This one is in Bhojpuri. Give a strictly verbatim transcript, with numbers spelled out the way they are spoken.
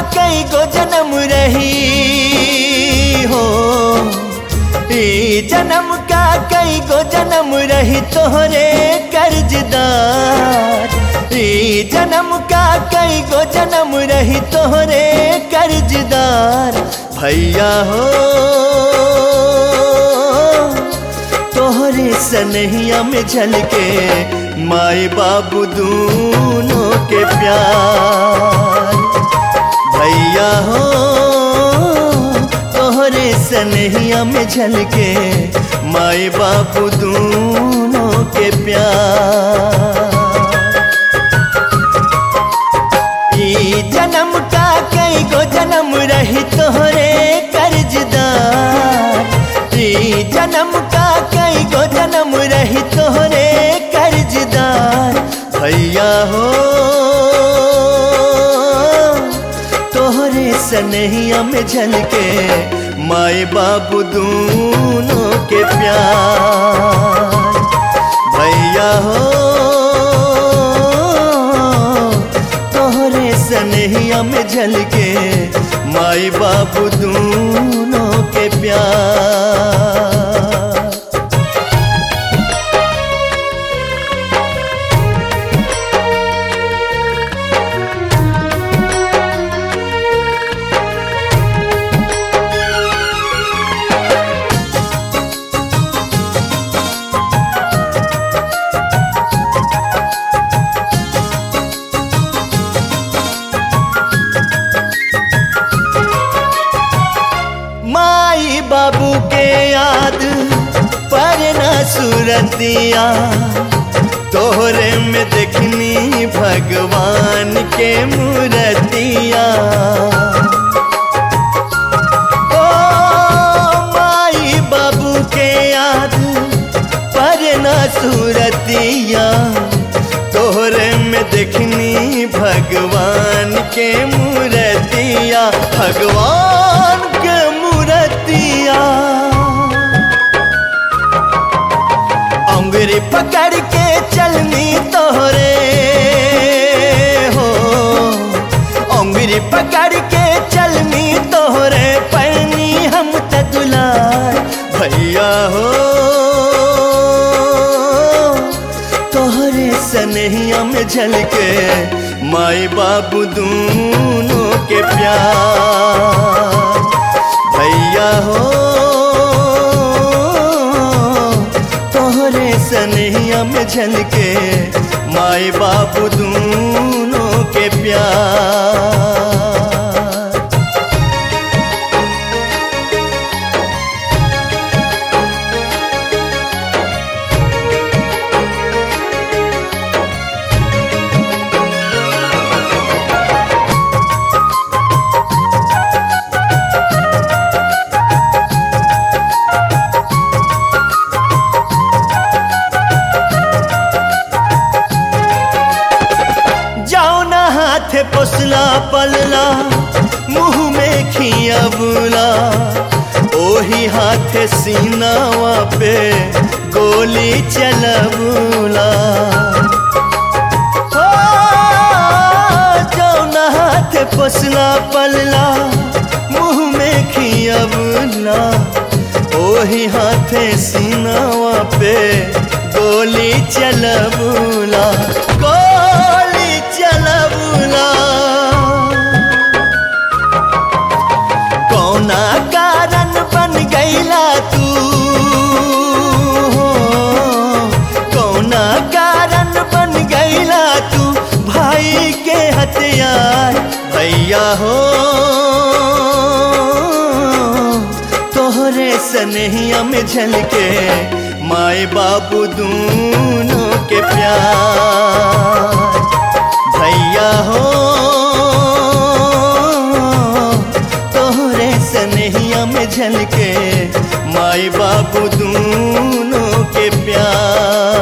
कई गो जन्म रही हो, ई जन्म का कई गो जन्म रही तोहरे कर्जदार। ई जन्म का कई गो जन्म रही तोहरे कर्जदार। भैया हो तोहरे सनहिया में झलके माई बाबू दूनों के प्यार। भैया हो तोहरे सनहिया में झलके माई बाबू दूनों के प्यार। ई जन्म का कई गो जन्म रही तोहरे कर्जदार। ई जन्म का कई गो जन्म रही तोहरे कर्जदार। भैया हो तोहरे सनहिया में झलके माई बाबू दूनों के प्यार। भैया हो तोहरे सनहिया में झलके माई बाबू दूनों के प्यार। माई बाबू के याद पर न सूरतिया तोहरे में देखनी भगवान के मूर्तिया। ओ माई बाबू के याद पर न सूरतिया तोहरे में देखनी भगवान के मूर्तिया। भगवान के मूर्तिया अंगुरी पकड़ के चलनी तोहरे हो, अंगुरी पकड़ के चलनी तोहरे पैनी हम तदुलार। भैया हो तोहरे सनहिया में झलके माई बाबू दूनों के प्यार। भैया हो तोहरे सनहिया में झलके माई बाबू दूनों के प्यार। हाथे पोसला पलला मुँह में खियाबुला, ओही हाथे सीनावा पे गोली चलबुला। जौना हाथे पोसला पलला मुँह में खियाबुला, ओही हाथे सीनावा पे गोली चलबुला। गोली चलबुला कौना कारण बन गईला तू, कौना कारण बन गईला तू भाई के हथियार। भैया हो तोहरे सनहिया में झलके माई बाबू दूनों के प्यार। भैया हो तोहरे सनहिया में झलके माई बाबू दूनों के प्यार।